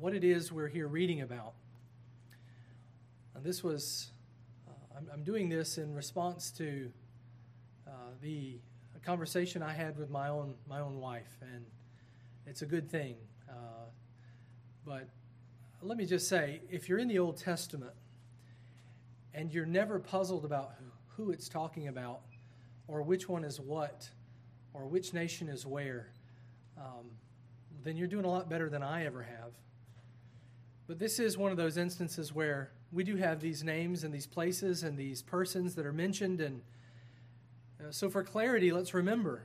what it is we're here reading about. And this was, I'm doing this in response to the conversation I had with my own wife, and it's a good thing. But let me just say, if you're in the Old Testament and you're never puzzled about who it's talking about, or which one is what, or which nation is where, then you're doing a lot better than I ever have. But this is one of those instances where we do have these names and these places and these persons that are mentioned. And so for clarity, let's remember,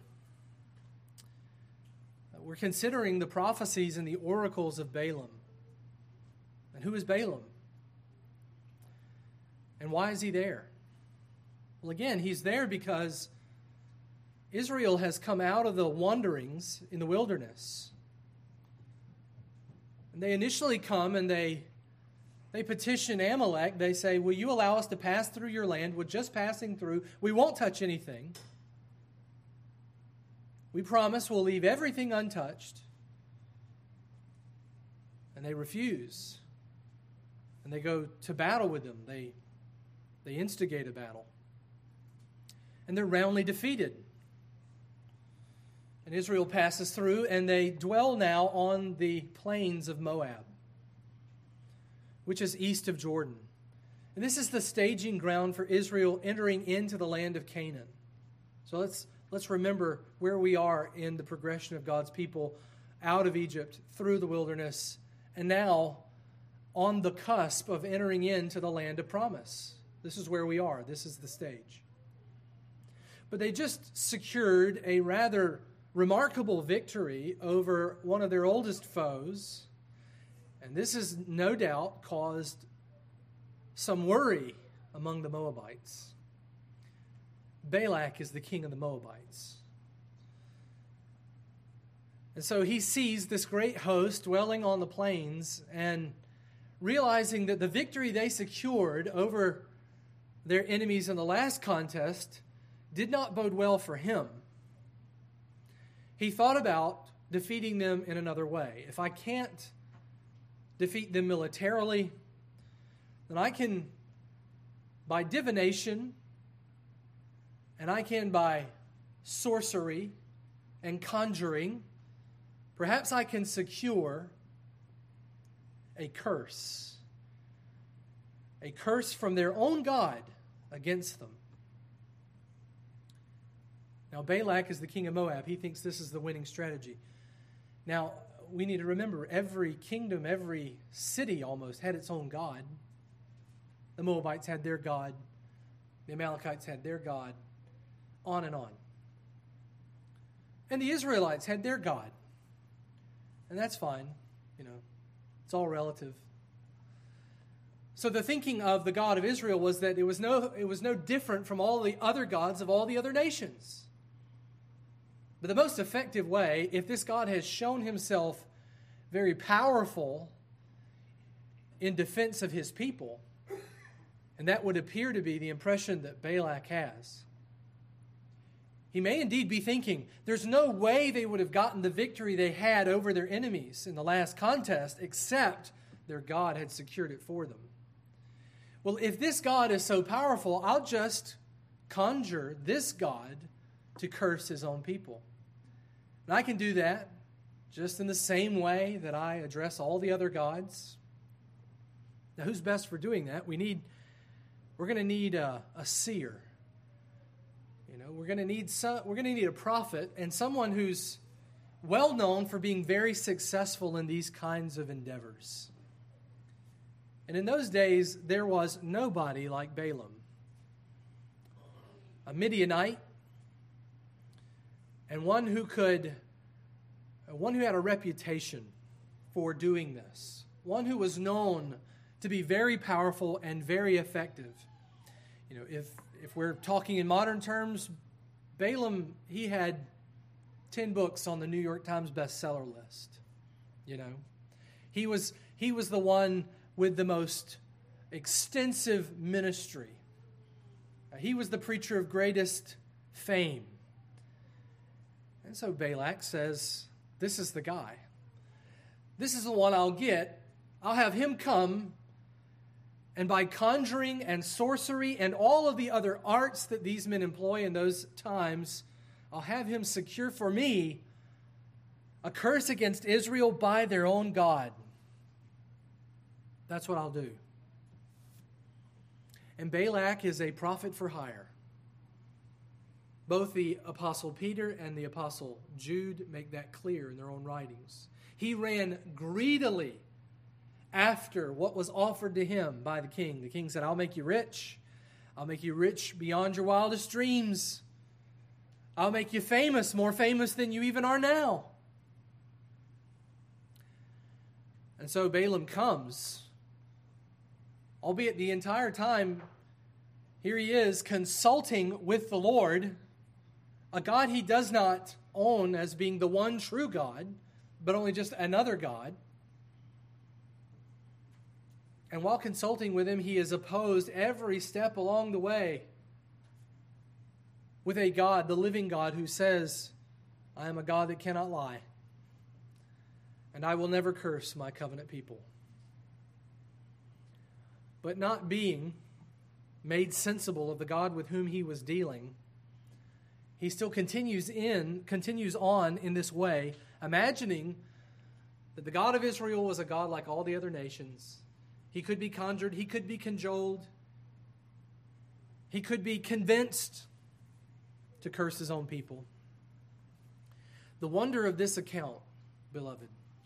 we're considering the prophecies and the oracles of Balaam. And who is Balaam? And why is he there? Well, again, he's there because Israel has come out of the wanderings in the wilderness. And they initially come and they petition Amalek. They say, will you allow us to pass through your land? We're just passing through. We won't touch anything. We promise we'll leave everything untouched. And they refuse. And they go to battle with them. They instigate a battle. And they're roundly defeated. And Israel passes through, and they dwell now on the plains of Moab, which is east of Jordan. And this is the staging ground for Israel entering into the land of Canaan. So let's remember where we are in the progression of God's people out of Egypt, through the wilderness, and now on the cusp of entering into the land of promise. This is where we are. This is the stage. But they just secured a rather remarkable victory over one of their oldest foes. And this has no doubt caused some worry among the Moabites. Balak is the king of the Moabites. And so he sees this great host dwelling on the plains and realizing that the victory they secured over their enemies in the last contest did not bode well for him. He thought about defeating them in another way. If I can't defeat them militarily, then I can by divination, and I can by sorcery and conjuring, perhaps I can secure a curse from their own God against them. Now, Balak is the king of Moab. He thinks this is the winning strategy. Now, we need to remember, every kingdom, every city almost had its own god. The Moabites had their god. The Amalekites had their god. On and on. And the Israelites had their god. And that's fine. It's all relative. So the thinking of the God of Israel was that it was no different from all the other gods of all the other nations. But the most effective way, if this God has shown himself very powerful in defense of his people, and that would appear to be the impression that Balak has, he may indeed be thinking, there's no way they would have gotten the victory they had over their enemies in the last contest except their God had secured it for them. Well, if this God is so powerful, I'll just conjure this God to curse his own people. And I can do that just in the same way that I address all the other gods. Now, who's best for doing that? We're going to need a seer. We're going to need a prophet and someone who's well known for being very successful in these kinds of endeavors. And in those days, there was nobody like Balaam, a Midianite, and one who had a reputation for doing this, one who was known to be very powerful and very effective. If we're talking in modern terms, Balaam, he had 10 books on the New York Times bestseller list. He was the one with the most extensive ministry. He was the preacher of greatest fame. And so Balak says, this is the guy. This is the one I'll get I'll have him come, and by conjuring and sorcery and all of the other arts that these men employ in those times, I'll have him secure for me a curse against Israel by their own God. That's what I'll do. And Balak is a prophet for hire. Both the Apostle Peter and the Apostle Jude make that clear in their own writings. He ran greedily after what was offered to him by the king. The king said, I'll make you rich. I'll make you rich beyond your wildest dreams. I'll make you famous, more famous than you even are now. And so Balaam comes, albeit the entire time, here he is consulting with the Lord, a God he does not own as being the one true God, but only just another God. And while consulting with him, he is opposed every step along the way with a God, the living God, who says, I am a God that cannot lie, and I will never curse my covenant people. But not being made sensible of the God with whom he was dealing, he still continues on in this way, imagining that the God of Israel was a God like all the other nations. He could be conjured, he could be cajoled, he could be convinced to curse his own people. The wonder of this account, beloved,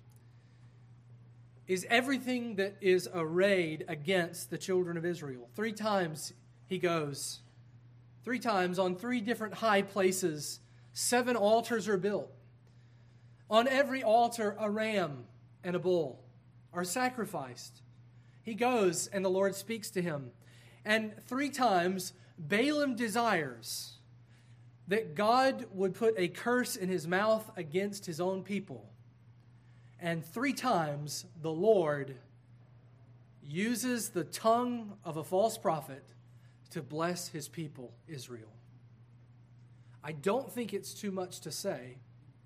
is everything that is arrayed against the children of Israel. 3 times he goes. 3 times on 3 different high places. 7 altars are built. On every altar, a ram and a bull are sacrificed. He goes and the Lord speaks to him. And 3 times, Balaam desires that God would put a curse in his mouth against his own people. And 3 times the Lord uses the tongue of a false prophet to bless his people, Israel. I don't think it's too much to say.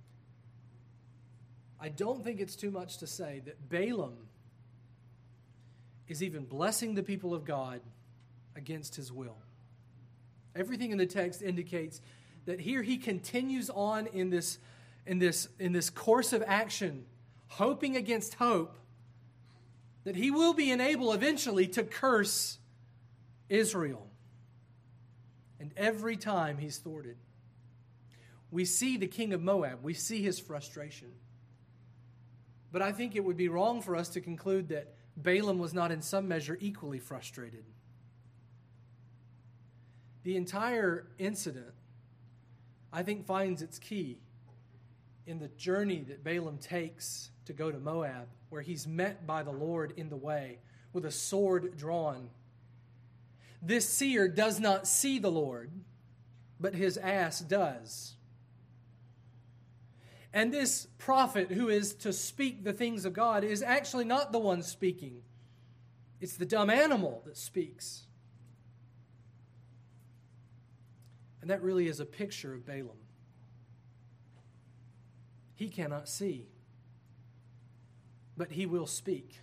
That Balaam is even blessing the people of God against his will. Everything in the text indicates that here he continues on in this course of action, hoping against hope, that he will be enabled eventually to curse Israel. And every time he's thwarted. We see the king of Moab. We see his frustration. But I think it would be wrong for us to conclude that Balaam was not in some measure equally frustrated. The entire incident, I think, finds its key in the journey that Balaam takes to go to Moab, where he's met by the Lord in the way with a sword drawn. This seer does not see the Lord, but his ass does. And this prophet who is to speak the things of God is actually not the one speaking. It's the dumb animal that speaks. And that really is a picture of Balaam. He cannot see, but he will speak.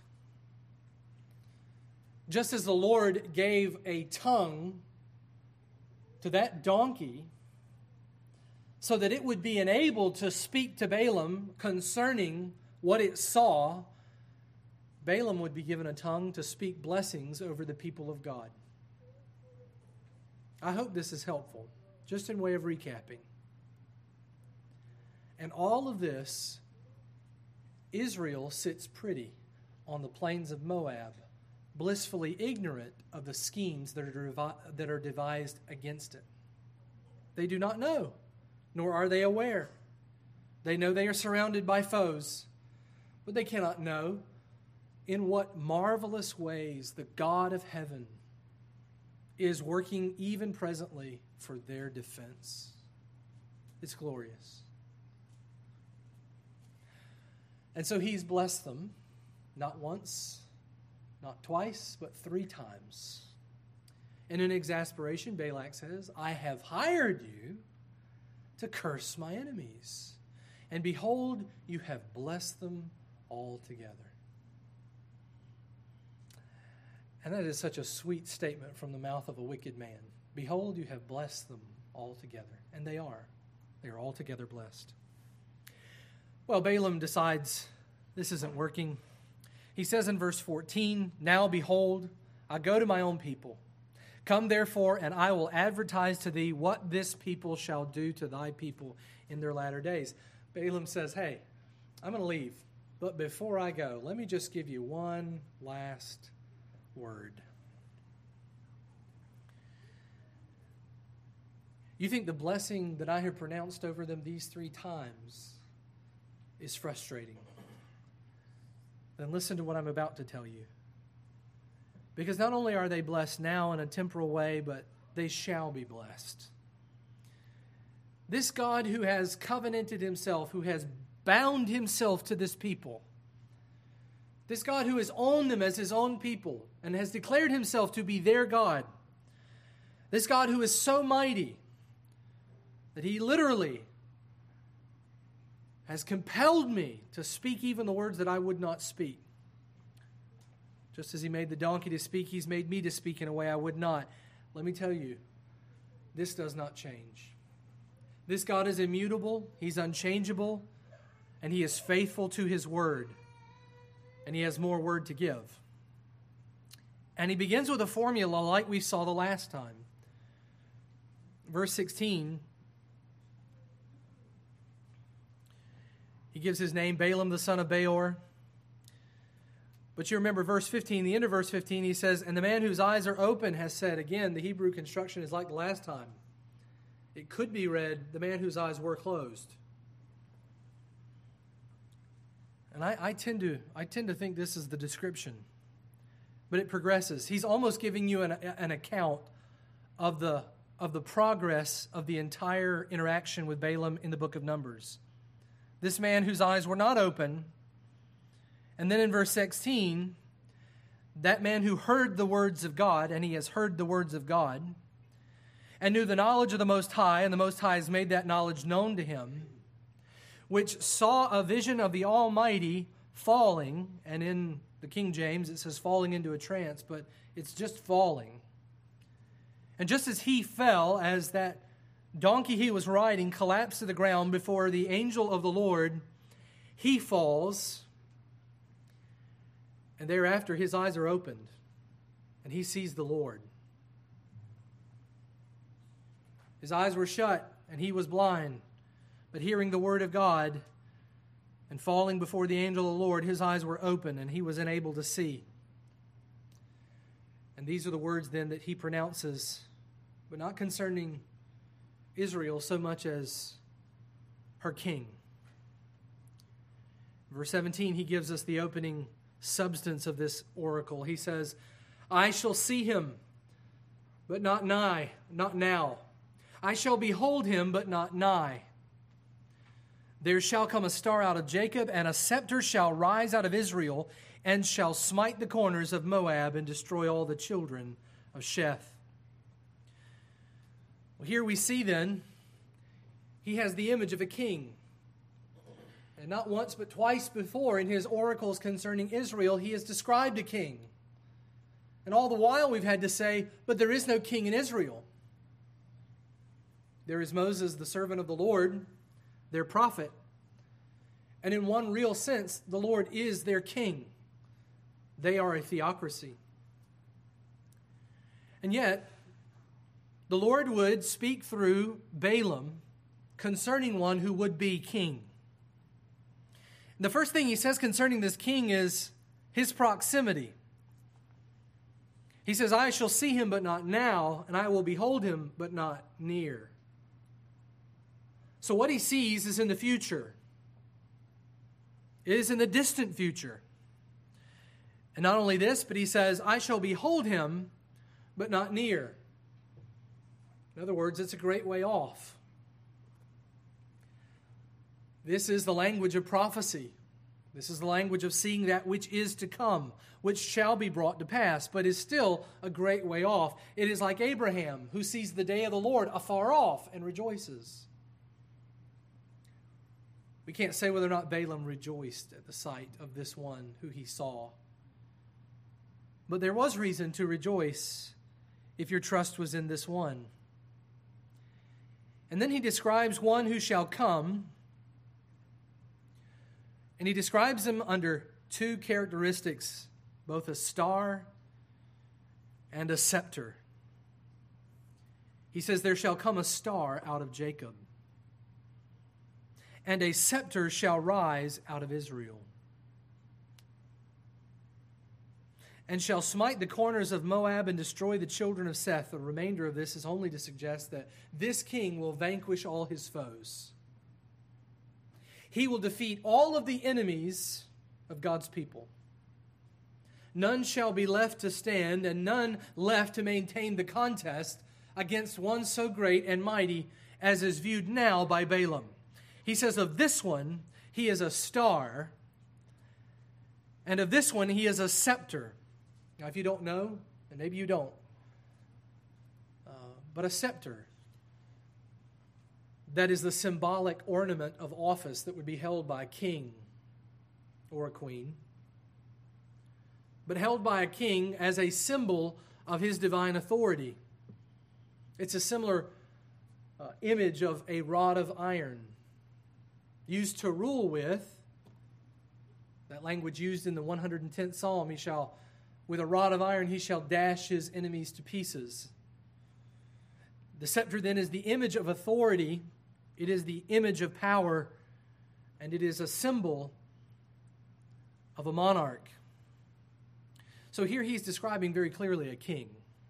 Just as the Lord gave a tongue to that donkey so that it would be enabled to speak to Balaam concerning what it saw, Balaam would be given a tongue to speak blessings over the people of God. I hope this is helpful, just in way of recapping. And all of this, Israel sits pretty on the plains of Moab, blissfully ignorant of the schemes that are devised against it. They do not know, nor are they aware. They know they are surrounded by foes, but they cannot know in what marvelous ways the God of heaven is working even presently for their defense. It's glorious. And so he's blessed them, not once, not twice, but 3 times. And in exasperation, Balak says, I have hired you to curse my enemies. And behold, you have blessed them altogether. And that is such a sweet statement from the mouth of a wicked man. Behold, you have blessed them altogether. And they are. They are altogether blessed. Well, Balaam decides this isn't working. He says in verse 14, Now behold, I go to my own people. Come therefore, and I will advertise to thee what this people shall do to thy people in their latter days. Balaam says, hey, I'm going to leave. But before I go, let me just give you one last word. You think the blessing that I have pronounced over them these 3 times is frustrating? Then listen to what I'm about to tell you. Because not only are they blessed now in a temporal way, but they shall be blessed. This God who has covenanted himself, who has bound himself to this people, this God who has owned them as his own people and has declared himself to be their God, this God who is so mighty that he literally has compelled me to speak even the words that I would not speak. Just as he made the donkey to speak, he's made me to speak in a way I would not. Let me tell you, this does not change. This God is immutable, he's unchangeable, and he is faithful to his word. And he has more word to give. And he begins with a formula like we saw the last time. Verse 16, he gives his name, Balaam the son of Beor. But you remember verse 15, the end of verse 15, he says, And the man whose eyes are open has said, again, the Hebrew construction is like the last time. It could be read, the man whose eyes were closed. And I tend to think this is the description. But it progresses. He's almost giving you an account of the progress of the entire interaction with Balaam in the book of Numbers. This man whose eyes were not open. And then in verse 16, that man who heard the words of God, and he has heard the words of God, and knew the knowledge of the Most High, and the Most High has made that knowledge known to him, which saw a vision of the Almighty falling, and in the King James it says falling into a trance, but it's just falling. And just as he fell, as that donkey he was riding collapsed to the ground before the angel of the Lord, he falls, and thereafter his eyes are opened, and he sees the Lord. His eyes were shut, and he was blind. But hearing the word of God and falling before the angel of the Lord, his eyes were open, and he was enabled to see. And these are the words then that he pronounces, but not concerning Israel so much as her king. Verse 17, he gives us the opening substance of this oracle. He says, I shall see him, but not now. I shall behold him, but not nigh. There shall come a star out of Jacob, and a scepter shall rise out of Israel, and shall smite the corners of Moab, and destroy all the children of Sheth. Well, here we see then, he has the image of a king. And not once but twice before in his oracles concerning Israel, he has described a king. And all the while we've had to say, but there is no king in Israel. There is Moses, the servant of the Lord, their prophet. And in one real sense, the Lord is their king. They are a theocracy. And yet, the Lord would speak through Balaam concerning one who would be king. The first thing he says concerning this king is his proximity. He says, I shall see him, but not now, and I will behold him, but not near. So what he sees is in the future. It is in the distant future. And not only this, but he says, I shall behold him, but not near. In other words, it's a great way off. This is the language of prophecy. This is the language of seeing that which is to come, which shall be brought to pass, but is still a great way off. It is like Abraham, who sees the day of the Lord afar off and rejoices. We can't say whether or not Balaam rejoiced at the sight of this one who he saw. But there was reason to rejoice if your trust was in this one. And then he describes one who shall come, and he describes him under two characteristics, both a star and a scepter. He says, there shall come a star out of Jacob, and a scepter shall rise out of Israel, and shall smite the corners of Moab and destroy the children of Seth. The remainder of this is only to suggest that this king will vanquish all his foes. He will defeat all of the enemies of God's people. None shall be left to stand, and none left to maintain the contest against one so great and mighty as is viewed now by Balaam. He says of this one, he is a star, and of this one, he is a scepter. Now, if you don't know, and maybe you don't, but a scepter, that is the symbolic ornament of office that would be held by a king or a queen, but held by a king as a symbol of his divine authority. It's a similar image of a rod of iron used to rule with. That language used in the 110th Psalm, with a rod of iron he shall dash his enemies to pieces. The scepter then is the image of authority. It is the image of power, and it is a symbol of a monarch. So here he's describing very clearly a king.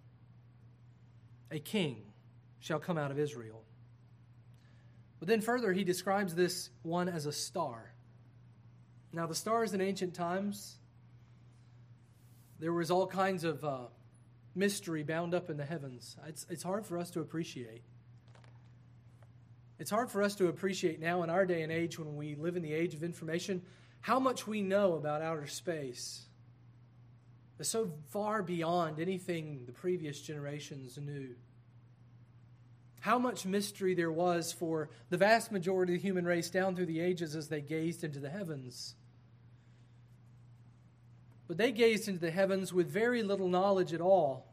A king shall come out of Israel. But then further, he describes this one as a star. Now, the stars in ancient times, there was all kinds of mystery bound up in the heavens. It's hard for us to appreciate. It's hard for us to appreciate now in our day and age, when we live in the age of information, how much we know about outer space. It's so far beyond anything the previous generations knew. How much mystery there was for the vast majority of the human race down through the ages as they gazed into the heavens. But they gazed into the heavens with very little knowledge at all.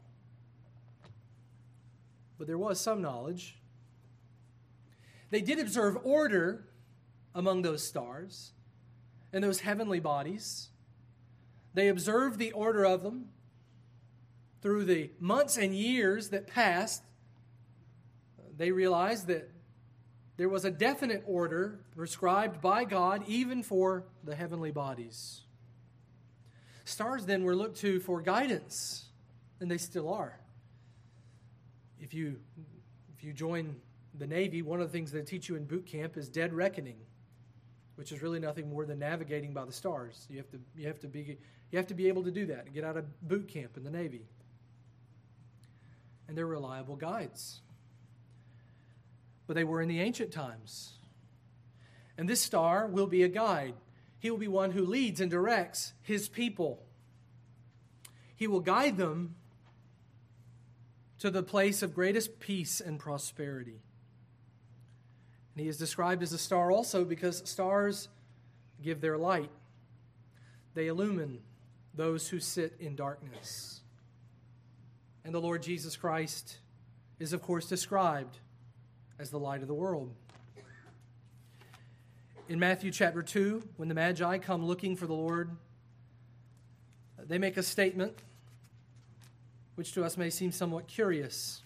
But there was some knowledge. They did observe order among those stars and those heavenly bodies. They observed the order of them through the months and years that passed. They realized that there was a definite order prescribed by God even for the heavenly bodies. Stars then were looked to for guidance, and they still are. If you join the Navy, one of the things they teach you in boot camp is dead reckoning, which is really nothing more than navigating by the stars. You have to be able to do that and get out of boot camp in the Navy. And they're reliable guides. But they were in the ancient times. And this star will be a guide. He will be one who leads and directs his people. He will guide them to the place of greatest peace and prosperity. And he is described as a star also because stars give their light. They illumine those who sit in darkness. And the Lord Jesus Christ is, of course, described as the light of the world. In Matthew chapter 2, when the Magi come looking for the Lord, they make a statement which to us may seem somewhat curious.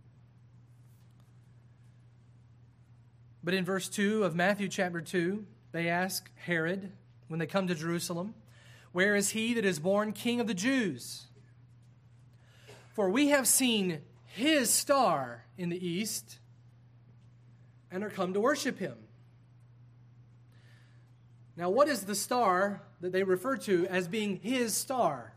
But in verse 2 of Matthew chapter 2, they ask Herod, when they come to Jerusalem, "Where is he that is born King of the Jews? For we have seen his star in the east and are come to worship him." Now, what is the star that they refer to as being his star?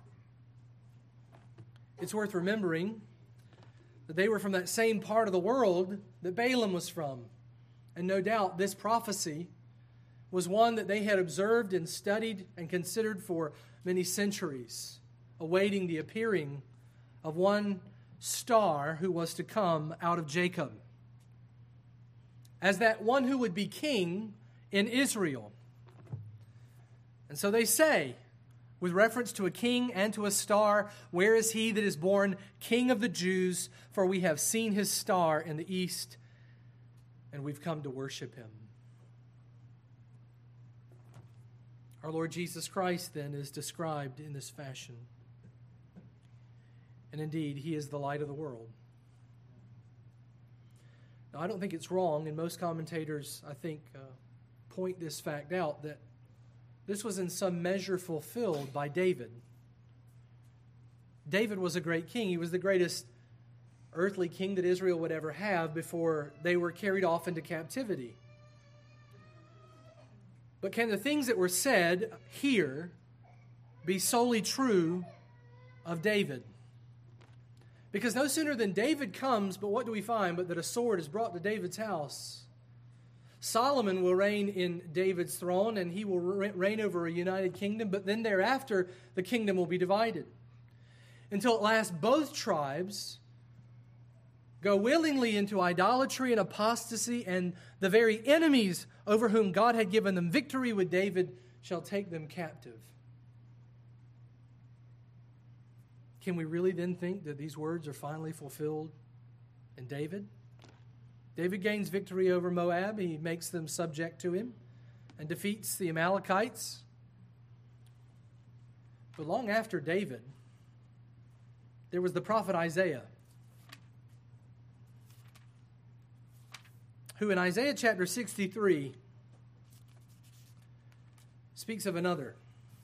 It's worth remembering that they were from that same part of the world that Balaam was from. And no doubt this prophecy was one that they had observed and studied and considered for many centuries, awaiting the appearing of one star who was to come out of Jacob as that one who would be king in Israel. And so they say, with reference to a king and to a star. Where is he that is born King of the Jews? For we have seen his star in the east, and we've come to worship him. Our Lord Jesus Christ, then, is described in this fashion. And indeed, he is the light of the world. Now, I don't think it's wrong, and most commentators, I think, point this fact out, that this was in some measure fulfilled by David. David was a great king. He was the greatest earthly king that Israel would ever have before they were carried off into captivity. But can the things that were said here be solely true of David? Because no sooner than David comes, but what do we find? But that a sword is brought to David's house. Solomon will reign in David's throne, and he will reign over a united kingdom, but then thereafter the kingdom will be divided. Until at last both tribes go willingly into idolatry and apostasy, and the very enemies over whom God had given them victory with David shall take them captive. Can we really then think that these words are finally fulfilled in David? David gains victory over Moab. He makes them subject to him and defeats the Amalekites. But long after David, there was the prophet Isaiah, who in Isaiah chapter 63 speaks of another.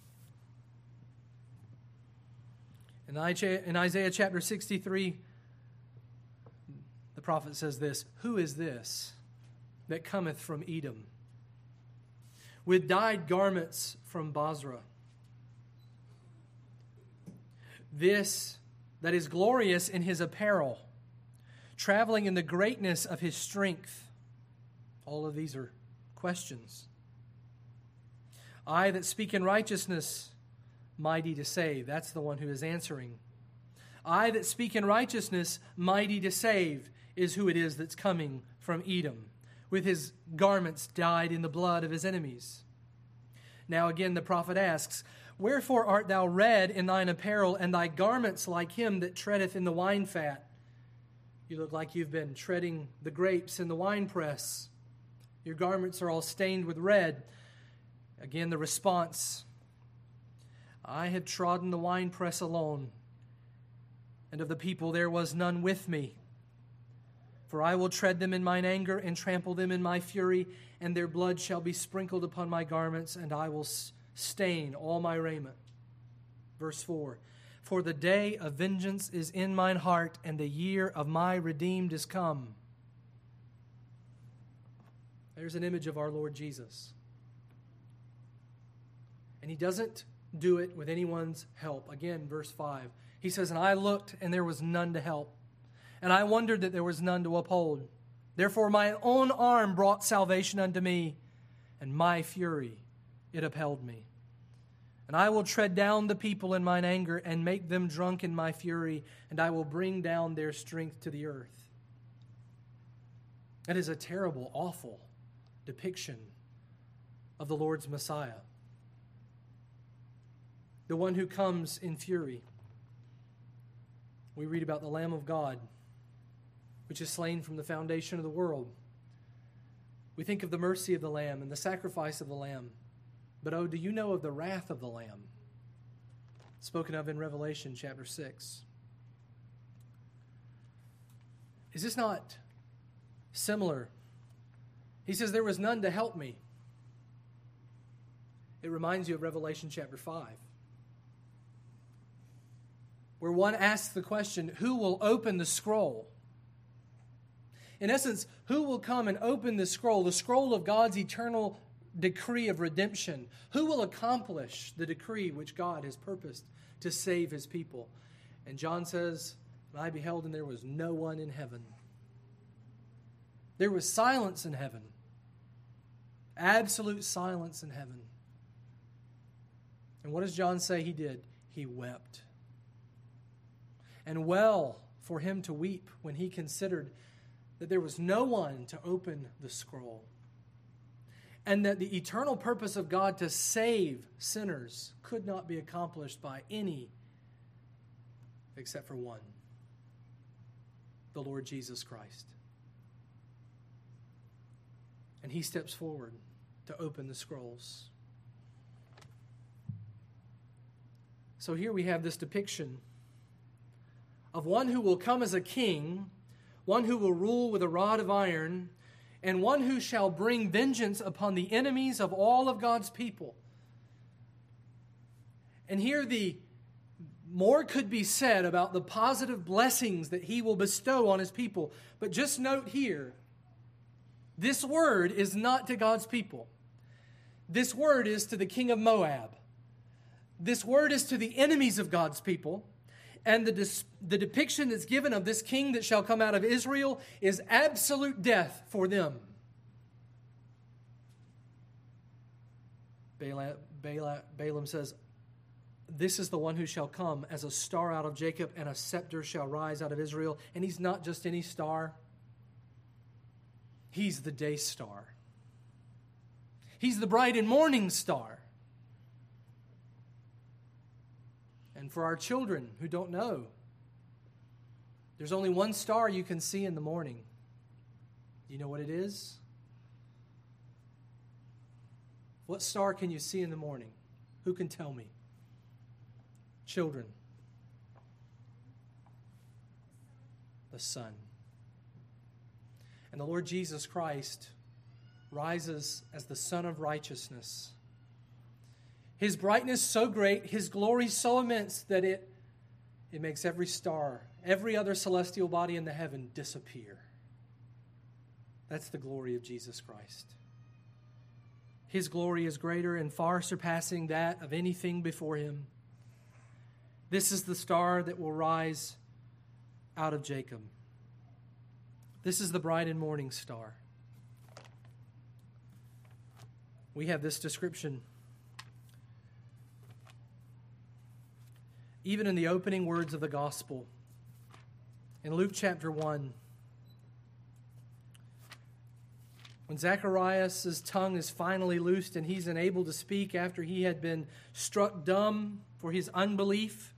In Isaiah chapter 63, the prophet says this, "Who is this that cometh from Edom, with dyed garments from Bozrah? This that is glorious in his apparel, traveling in the greatness of his strength." All of these are questions. "I that speak in righteousness, mighty to save." That's the one who is answering. "I that speak in righteousness, mighty to save," is who it is that's coming from Edom, with his garments dyed in the blood of his enemies. Now again the prophet asks, "Wherefore art thou red in thine apparel, and thy garments like him that treadeth in the wine fat?" You look like you've been treading the grapes in the winepress. Your garments are all stained with red. Again the response, "I have trodden the winepress alone, and of the people there was none with me. For I will tread them in mine anger and trample them in my fury, and their blood shall be sprinkled upon my garments, and I will stain all my raiment." Verse 4, "For the day of vengeance is in mine heart, and the year of my redeemed is come." There's an image of our Lord Jesus. And he doesn't do it with anyone's help. Again, verse 5. He says, "And I looked, and there was none to help. And I wondered that there was none to uphold. Therefore my own arm brought salvation unto me, and my fury it upheld me. And I will tread down the people in mine anger, and make them drunk in my fury, and I will bring down their strength to the earth." That is a terrible, awful depiction of the Lord's Messiah, the one who comes in fury. We read about the Lamb of God, which is slain from the foundation of the world. We think of the mercy of the Lamb and the sacrifice of the Lamb. But oh, do you know of the wrath of the Lamb, spoken of in Revelation chapter 6? Is this not similar? He says, "There was none to help me." It reminds you of Revelation chapter 5, where one asks the question, who will open the scroll? In essence, who will come and open the scroll of God's eternal decree of redemption? Who will accomplish the decree which God has purposed to save his people? And John says, "And I beheld, and there was no one in heaven." There was silence in heaven. Absolute silence in heaven. And what does John say he did? He wept. And well for him to weep when he considered that there was no one to open the scroll. and that the eternal purpose of God to save sinners could not be accomplished by any except for one, the Lord Jesus Christ. And he steps forward to open the scrolls. So here we have this depiction of one who will come as a king, one who will rule with a rod of iron, and one who shall bring vengeance upon the enemies of all of God's people. And here more could be said about the positive blessings that he will bestow on his people. But just note here, this word is not to God's people. This word is to the king of Moab. This word is to the enemies of God's people. And the depiction that's given of this king that shall come out of Israel is absolute death for them. Balaam says, this is the one who shall come as a star out of Jacob, and a scepter shall rise out of Israel. And he's not just any star. He's the day star. He's the bright and morning star. And for our children who don't know, there's only one star you can see in the morning. You know what it is? What star can you see in the morning? Who can tell me? Children. The sun. And the Lord Jesus Christ rises as the Son of Righteousness. His brightness so great, His glory so immense that it makes every star, every other celestial body in the heaven disappear. That's the glory of Jesus Christ. His glory is greater and far surpassing that of anything before Him. This is the star that will rise out of Jacob. This is the bright and morning star. We have this description even in the opening words of the gospel. In Luke chapter 1, when Zacharias' tongue is finally loosed and he's unable to speak after he had been struck dumb for his unbelief,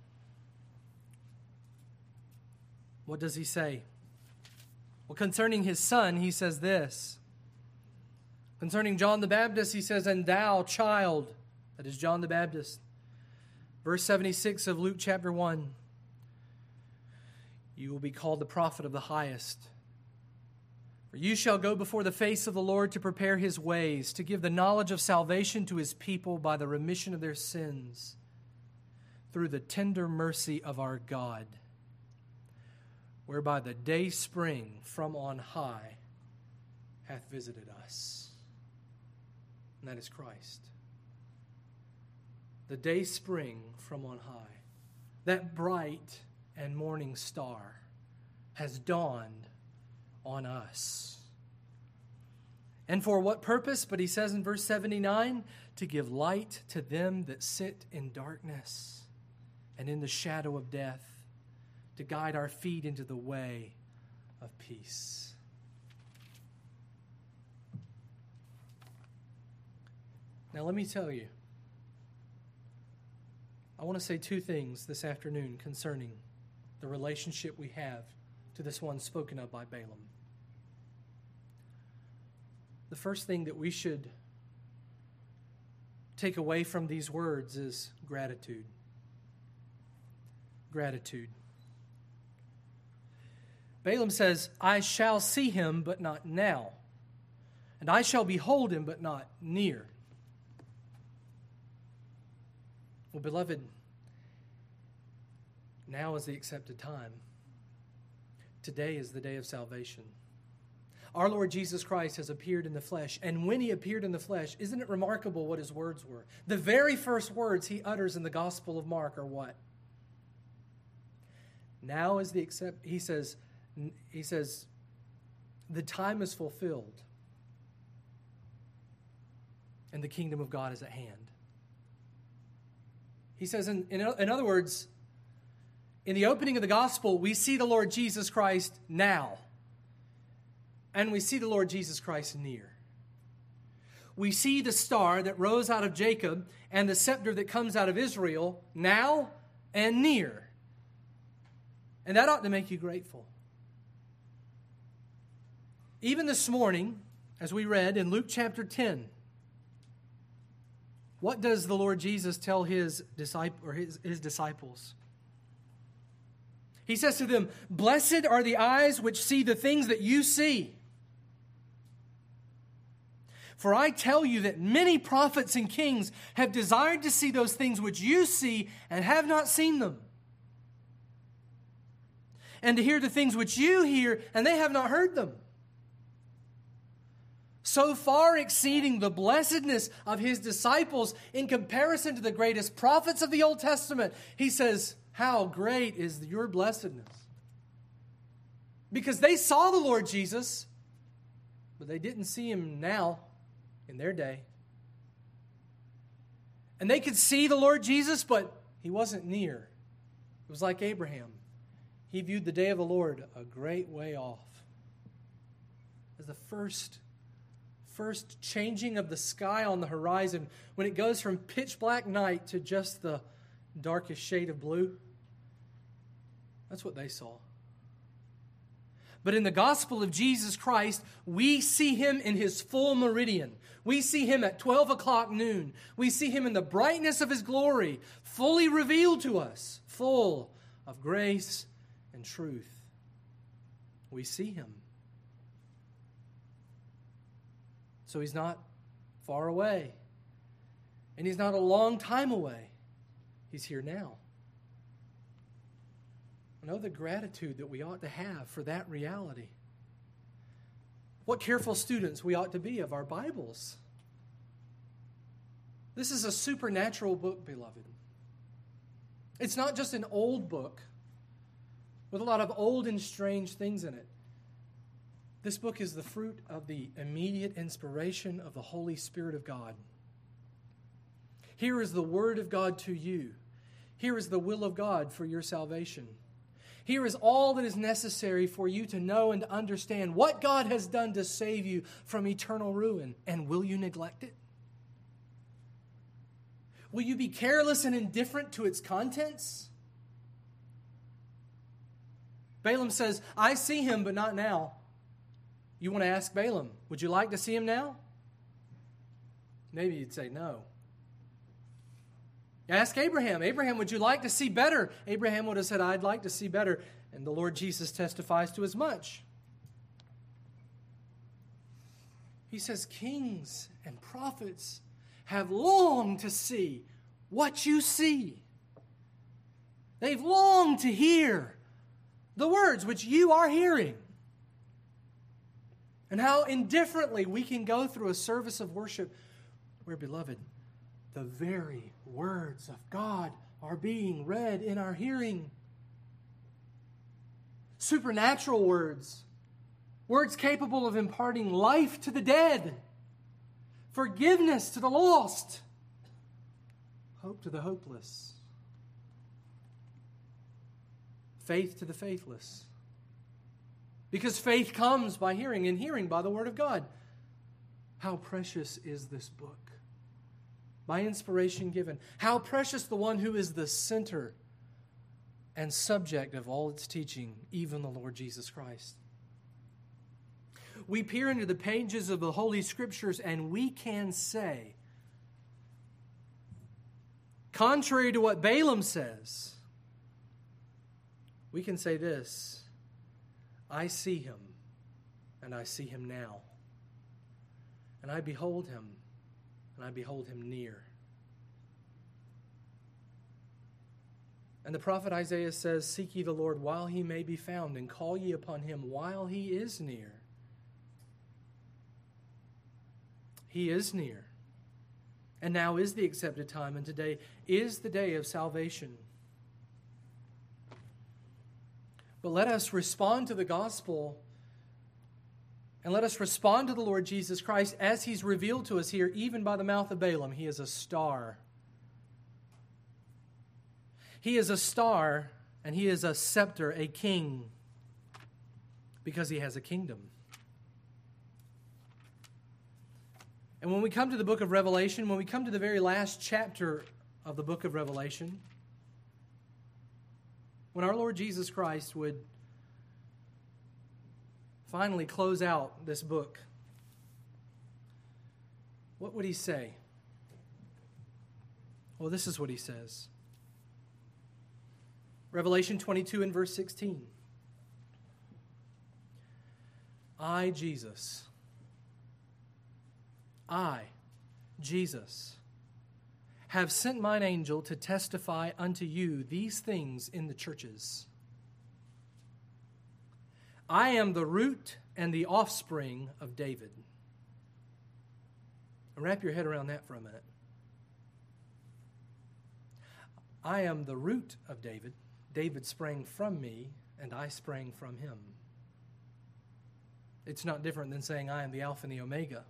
what does he say? Well, concerning his son, he says this. Concerning John the Baptist, he says, "And thou, child," that is John the Baptist. Verse 76 of Luke chapter 1, "You will be called the prophet of the highest. For you shall go before the face of the Lord to prepare His ways, to give the knowledge of salvation to His people by the remission of their sins, through the tender mercy of our God, whereby the day spring from on high hath visited us." And that is Christ. The day spring from on high, that bright and morning star, has dawned on us. And for what purpose? But he says in verse 79, to give light to them that sit in darkness and in the shadow of death, to guide our feet into the way of peace. Now let me tell you, I want to say two things this afternoon concerning the relationship we have to this one spoken of by Balaam. The first thing that we should take away from these words is gratitude. Gratitude. Balaam says, "I shall see him, but not now. And I shall behold him, but not near." Well, beloved, now is the accepted time. Today is the day of salvation. Our Lord Jesus Christ has appeared in the flesh, and when He appeared in the flesh, isn't it remarkable what His words were? The very first words He utters in the Gospel of Mark are what? Now is the He says, the time is fulfilled, and the kingdom of God is at hand. He says, in other words, in the opening of the gospel, we see the Lord Jesus Christ now. And we see the Lord Jesus Christ near. we see the star that rose out of Jacob and the scepter that comes out of Israel now and near. And that ought to make you grateful. Even this morning, as we read in Luke chapter 10, what does the Lord Jesus tell his disciples? He says to them, "Blessed are the eyes which see the things that you see. For I tell you that many prophets and kings have desired to see those things which you see and have not seen them, and to hear the things which you hear and they have not heard them." So far exceeding the blessedness of his disciples in comparison to the greatest prophets of the Old Testament, he says, how great is your blessedness? Because they saw the Lord Jesus, but they didn't see him now in their day. And they could see the Lord Jesus, but he wasn't near. It was like Abraham. He viewed the day of the Lord a great way off. As the first changing of the sky on the horizon, when it goes from pitch black night to just the darkest shade of blue. That's what they saw. But in the gospel of Jesus Christ, we see him in his full meridian. We see him at 12 o'clock noon. We see him in the brightness of his glory, fully revealed to us, full of grace and truth. We see him. So he's not far away. And he's not a long time away. He's here now. Know the gratitude that we ought to have for that reality. What careful students we ought to be of our Bibles. This is a supernatural book, beloved. It's not just an old book with a lot of old and strange things in it. This book is the fruit of the immediate inspiration of the Holy Spirit of God. Here is the Word of God to you. Here is the will of God for your salvation. Here is all that is necessary for you to know and to understand what God has done to save you from eternal ruin. And will you neglect it? Will you be careless and indifferent to its contents? Balaam says, I see him, but not now. You want to ask Balaam, would you like to see him now? Maybe you'd say no. Ask Abraham. Abraham, would you like to see better? Abraham would have said, I'd like to see better. And the Lord Jesus testifies to as much. He says, kings and prophets have longed to see what you see. They've longed to hear the words which you are hearing. And how indifferently we can go through a service of worship where, beloved, the very words of God are being read in our hearing. Supernatural words. Words capable of imparting life to the dead. Forgiveness to the lost. Hope to the hopeless. Faith to the faithless. Because faith comes by hearing, and hearing by the Word of God. How precious is this book? By inspiration given. How precious the one who is the center and subject of all its teaching, even the Lord Jesus Christ. We peer into the pages of the Holy Scriptures and we can say, contrary to what Balaam says, we can say this, I see him, and I see him now. And I behold him, and I behold him near. And the prophet Isaiah says, seek ye the Lord while he may be found, and call ye upon him while he is near. He is near. And now is the accepted time, and today is the day of salvation. But let us respond to the gospel, and let us respond to the Lord Jesus Christ as he's revealed to us here, even by the mouth of Balaam. He is a star. He is a star, and he is a scepter, a king, because he has a kingdom. And when we come to the book of Revelation, when we come to the very last chapter of the book of Revelation, when our Lord Jesus Christ would finally close out this book, what would he say? Well, this is what he says. Revelation 22 and verse 16. I, Jesus, have sent mine angel to testify unto you these things in the churches. I am the root and the offspring of David. And wrap your head around that for a minute. I am the root of David. David sprang from me, and I sprang from him. It's not different than saying I am the Alpha and the Omega.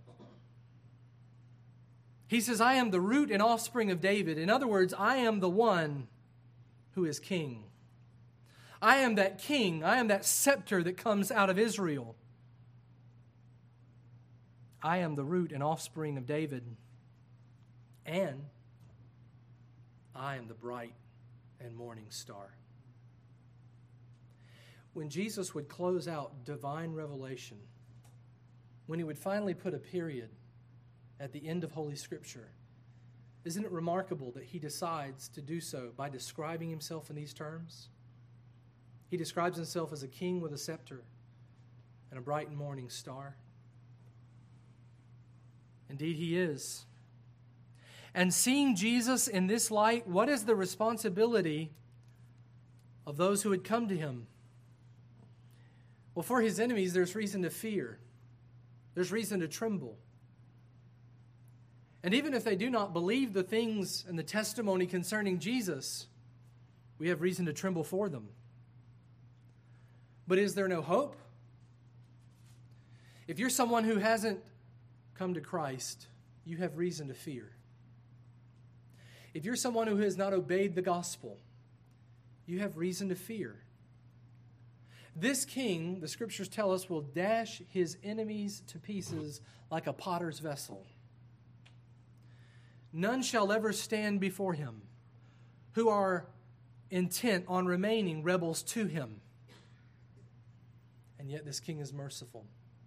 He says, I am the root and offspring of David. In other words, I am the one who is king. I am that king. I am that scepter that comes out of Israel. I am the root and offspring of David. And I am the bright and morning star. When Jesus would close out divine revelation, when he would finally put a period at the end of Holy Scripture, isn't it remarkable that he decides to do so by describing himself in these terms? He describes himself as a king with a scepter and a bright and morning star. Indeed, he is. And seeing Jesus in this light, what is the responsibility of those who had come to him? Well, for his enemies, there's reason to fear. There's reason to tremble. And even if they do not believe the things and the testimony concerning Jesus, we have reason to tremble for them. But is there no hope? If you're someone who hasn't come to Christ, you have reason to fear. If you're someone who has not obeyed the gospel, you have reason to fear. This king, the scriptures tell us, will dash his enemies to pieces like a potter's vessel. None shall ever stand before him who are intent on remaining rebels to him. And yet this king is merciful.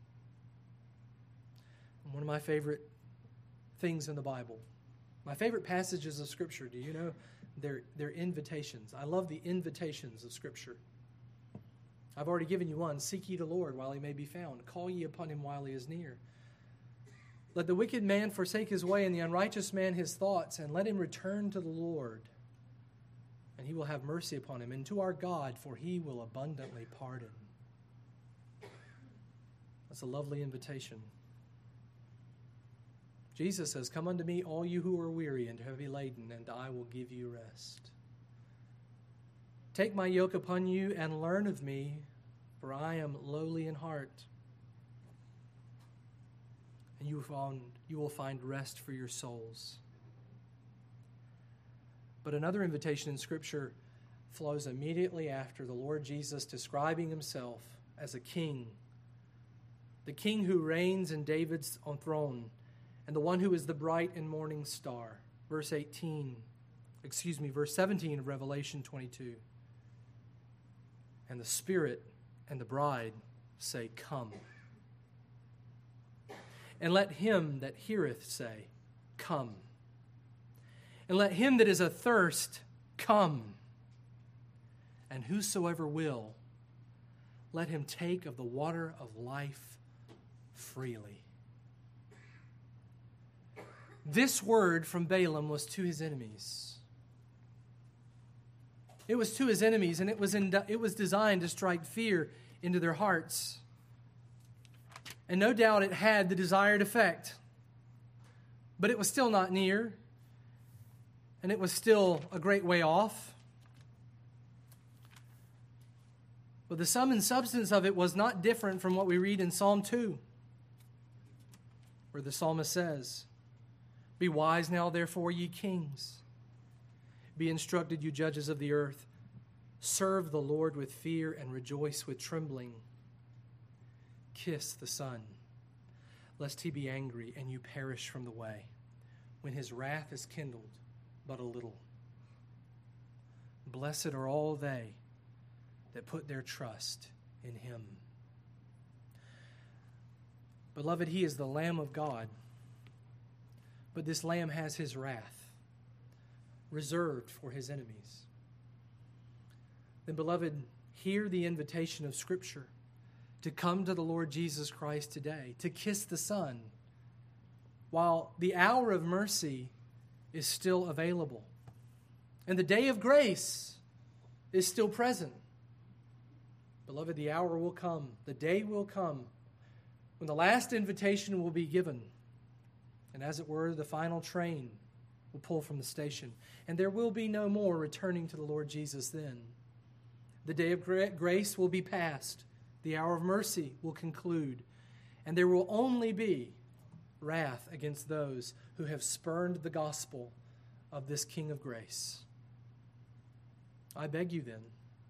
And one of my favorite things in the Bible, my favorite passages of Scripture, do you know? They're invitations. I love the invitations of Scripture. I've already given you one. Seek ye the Lord while he may be found. Call ye upon him while he is near. Let the wicked man forsake his way, and the unrighteous man his thoughts, and let him return to the Lord, and he will have mercy upon him, and to our God, for he will abundantly pardon. That's a lovely invitation. Jesus says, come unto me, all you who are weary and heavy laden, and I will give you rest. Take my yoke upon you and learn of me, for I am lowly in heart. And you will find rest for your souls. But another invitation in Scripture flows immediately after the Lord Jesus describing himself as a king, the king who reigns in David's throne, and the one who is the bright and morning star. Verse 17 of Revelation 22. And the Spirit and the bride say, come. And let him that heareth say, come. And let him that is athirst come. And whosoever will, let him take of the water of life freely. This word from Balaam was to his enemies. It was to his enemies, and it was designed to strike fear into their hearts. And no doubt it had the desired effect. But it was still not near, and it was still a great way off. But the sum and substance of it was not different from what we read in Psalm 2, where the psalmist says, be wise now, therefore, ye kings. Be instructed, you judges of the earth. Serve the Lord with fear and rejoice with trembling. Kiss the Son, lest he be angry and you perish from the way, when his wrath is kindled but a little. Blessed are all they that put their trust in him. Beloved, he is the Lamb of God, but this Lamb has his wrath reserved for his enemies. Then, beloved, hear the invitation of Scripture to come to the Lord Jesus Christ today, to kiss the Son, while the hour of mercy is still available, and the day of grace is still present. Beloved, the hour will come, the day will come, when the last invitation will be given, and as it were, the final train will pull from the station, and there will be no more returning to the Lord Jesus then. The day of grace will be past, the hour of mercy will conclude, and there will only be wrath against those who have spurned the gospel of this King of grace. I beg you then,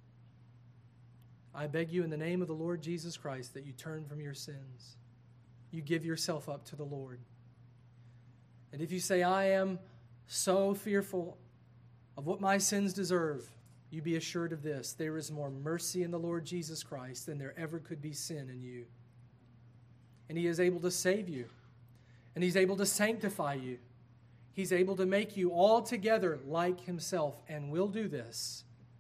I beg you in the name of the Lord Jesus Christ that you turn from your sins. You give yourself up to the Lord. And if you say, I am so fearful of what my sins deserve, you be assured of this: there is more mercy in the Lord Jesus Christ than there ever could be sin in you. And he is able to save you. And he's able to sanctify you. He's able to make you altogether like himself, and will do this.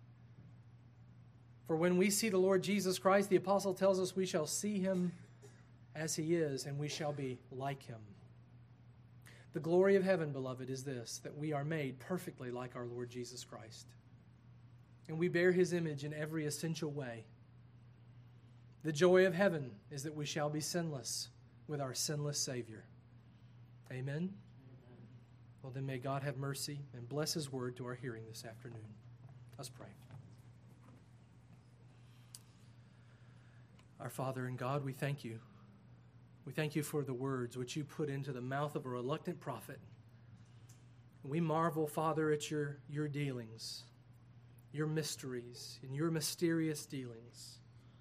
For when we see the Lord Jesus Christ, the apostle tells us we shall see him as he is, and we shall be like him. The glory of heaven, beloved, is this, that we are made perfectly like our Lord Jesus Christ. And we bear his image in every essential way. The joy of heaven is that we shall be sinless with our sinless Savior. Amen? Well, then may God have mercy and bless his word to our hearing this afternoon. Let's pray. Our Father and God, we thank you. We thank you for the words which you put into the mouth of a reluctant prophet. We marvel, Father, at your dealings, your mysteries, and your mysterious dealings.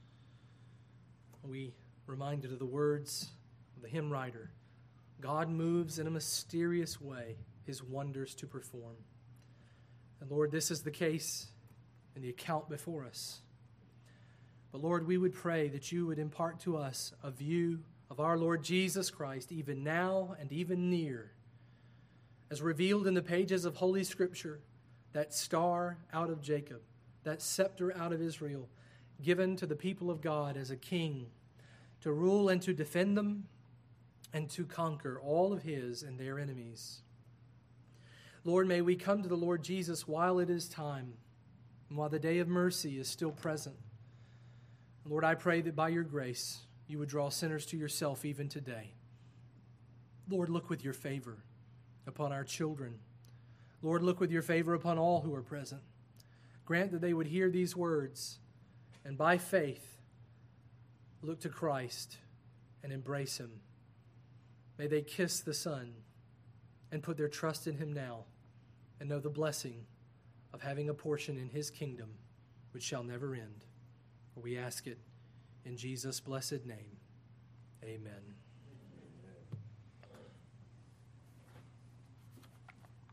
We reminded of the words of the hymn writer: God moves in a mysterious way his wonders to perform. And Lord, this is the case in the account before us. But Lord, we would pray that you would impart to us a view of our Lord Jesus Christ, even now and even near, as revealed in the pages of Holy Scripture, that star out of Jacob, that scepter out of Israel, given to the people of God as a king, to rule and to defend them, and to conquer all of his and their enemies. Lord, may we come to the Lord Jesus while it is time, and while the day of mercy is still present. Lord, I pray that by your grace, you would draw sinners to yourself even today. Lord, look with your favor upon our children. Lord, look with your favor upon all who are present. Grant that they would hear these words and by faith look to Christ and embrace him. May they kiss the Son and put their trust in him now and know the blessing of having a portion in his kingdom which shall never end. For we ask it in Jesus' blessed name. Amen.